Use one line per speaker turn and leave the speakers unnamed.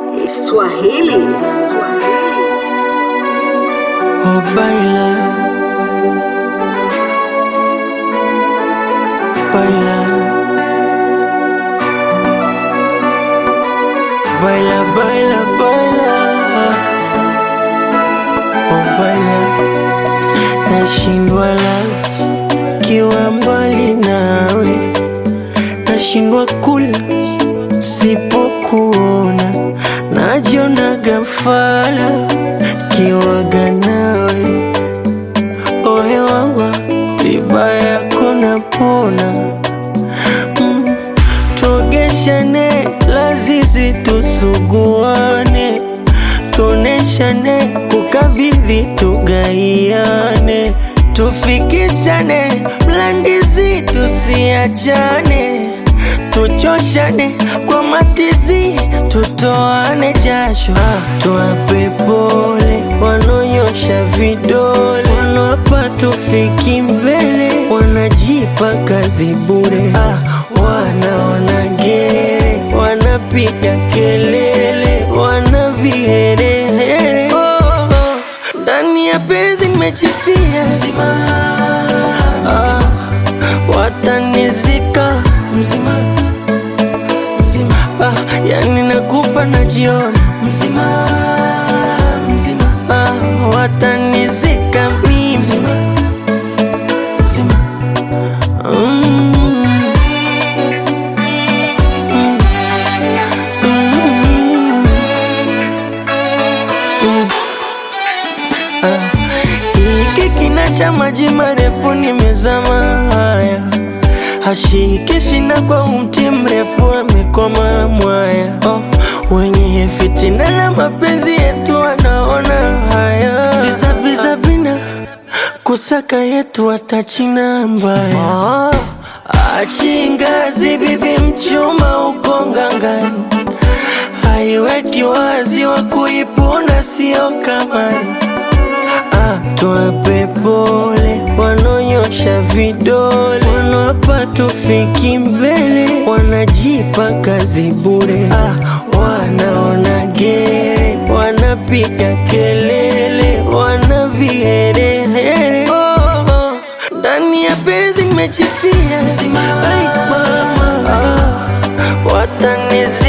Swahili.
Oh, baila, baila, baila, baila, baila. Oh, baila. Nashindwa lala kiwa mbali nawe, nashindwa kula sipokuona, najiona ghafala kiwaga nawe. Ohe wallah, tiba yako napona. Tuogeshane lazizi, tusuguane, tuoneshane, kukabidhi, tugaiane, tufikishane mlandizi, tusiachane, tuchoshane kwa matizi, tutoane jasho. Tuwape pole wanonyosha vidole, wanapa tufiki mbele, wanajipa kazi bure. Wanaona gere, wanapiga kelele, wana viherehere. Ndani ya penzi nimejifia mzima, watanizika mzima, mzima. Yani nakufa najiona mzima, mzima. Watanizika mimi mzima, mzima. Hiki kina cha maji marefu nimezama, haya hashiki shina kwa umti mrefu, amekoma mwaya. Wenye fitina na mapenzi yetu wanaona haya, biza biza bina kusaka yetu watachina mbaya. Achingazi bibi mchuma uko ngangani, haiweki wazi wa kuipuna sio kamari. Tuwape pole wanonyosha vidole, wanapa tufiki mbele, wanajipa kazi bure. Wanaona gere, wanapiga kelele, wana viherehere. Ndani ya penzi nimejifia mzima, ai mama, watanizi